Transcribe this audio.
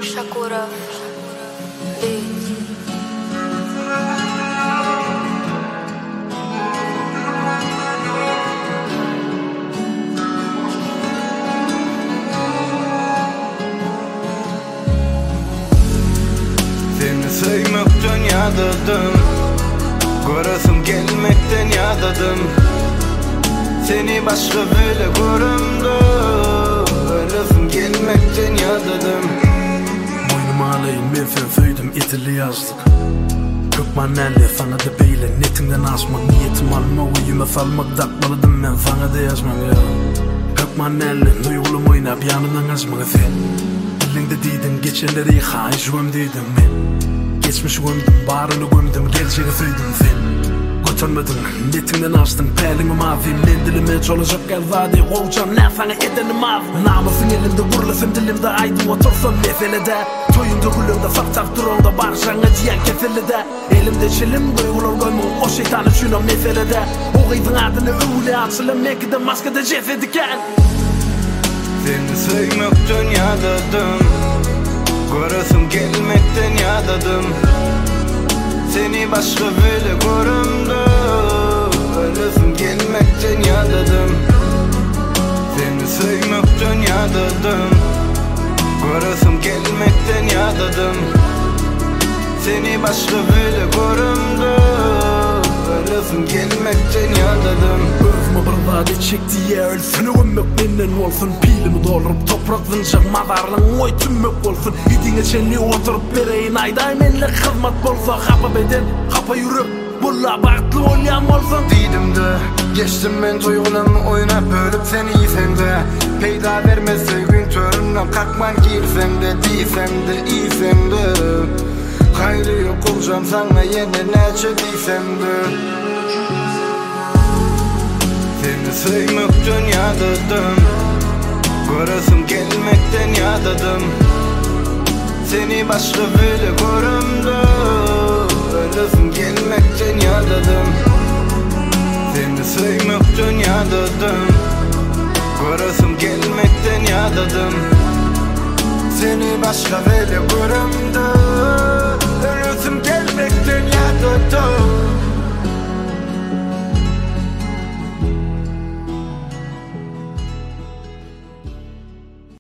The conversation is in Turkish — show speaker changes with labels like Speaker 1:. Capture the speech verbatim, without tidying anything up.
Speaker 1: Shakura Beats.
Speaker 2: Seni sevmekten yadadım, görasım gelmekten yadadım. Seni başka böyle görümdü, ölesim gelmekten yadadım.
Speaker 3: Boynuma alayım men fen föydüm etili yazdık. Kökman elle fana da beyle netinden asmak. Niyetim alma uyuma falmak dakmaladım men fana da yazmak ya. Kökman elle duyulum oynap yanından azmak efe. Dilinde deydin geçenleri hayşuam dedim men. Geçmiş gömdüm barını gömdüm gerçeği föydüm fen. Götürmedin netinden astın pelini mavi. Mendilime çolacak gel vadi olcan ne fana edeni mavi. Namusun elimde vurlasın dilimde aydı otursam meselede. Toyunda gülümde faktak durumda barışana diyen kefelede. Elimde çelim duygular koymun o şeytanı şunam meselede. O gıydın adını öyle açılım nekide maskede cesediken.
Speaker 2: Seni sevmekten yadadım, görasım gelmekten yadadım. Seni başka böyle görümdü, ölesim gelmekten yadadım. Seni sevmekten yadadım, görasım gelmekten yadadım. Seni başka böyle görümdü, ölesim gelmekten yadadım.
Speaker 3: Özüme bir vade çekti ya ölsün. Ömmek menden olsun. Pilimi doldurup topraklanacak madarlığın oy tümmek olsun. İdine çenli oturup bereyin ayday menle hizmet bolsa. Hapa beden, hapa yürüp bulla bağıtlı olyam olsun.
Speaker 2: Dedim de geçtim ben duygularımı oynap bölüp sen iyisen de. Peyda vermez sevgin töründen kalkman girsen de. Diysem de iyisen de. Hayrı yok olacağım sana yine neçe diysem de. Seni sevmekten yadadım, görasım gelmekten yadadım. Seni başka böyle görümdü, ölesim gelmekten yadadım. Seni sevmekten yadadım, görasım gelmekten yadadım. Seni başka böyle görümdü, ölesim gelmekten yadadım.